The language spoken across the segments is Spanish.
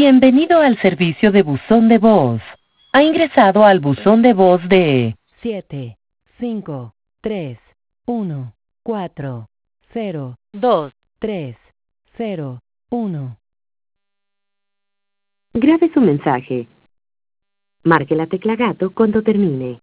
Bienvenido al servicio de buzón de voz. Ha ingresado al buzón de voz de 7, 5, 3, 1, 4, 0, 2. 3, 0, 1. Grabe su mensaje. Marque la tecla gato cuando termine.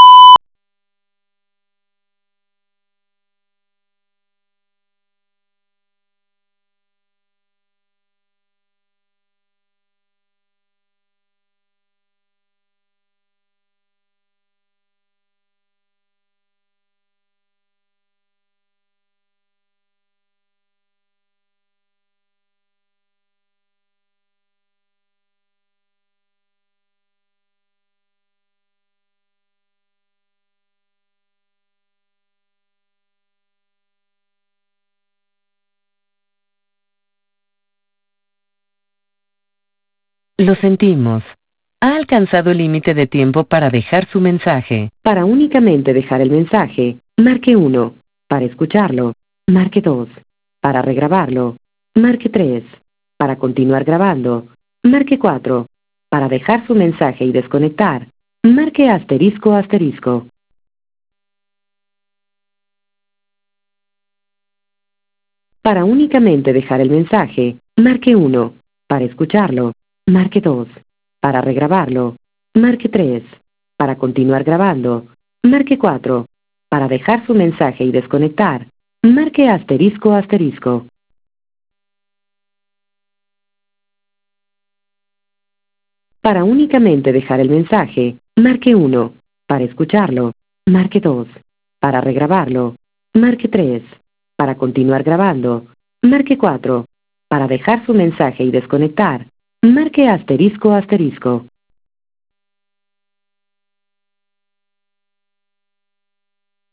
Lo sentimos. Ha alcanzado el límite de tiempo para dejar su mensaje. Para únicamente dejar el mensaje, marque 1. Para escucharlo, marque 2. Para regrabarlo, marque 3. Para continuar grabando, marque 4. Para dejar su mensaje y desconectar, marque asterisco asterisco. Para únicamente dejar el mensaje, marque 1. Para escucharlo, marque 2. Para regrabarlo, marque 3. Para continuar grabando, marque 4. Para dejar su mensaje y desconectar, marque asterisco asterisco. Para únicamente dejar el mensaje, marque 1. Para escucharlo, marque 2. Para regrabarlo, marque 3. Para continuar grabando, marque 4. Para dejar su mensaje y desconectar, marque asterisco asterisco.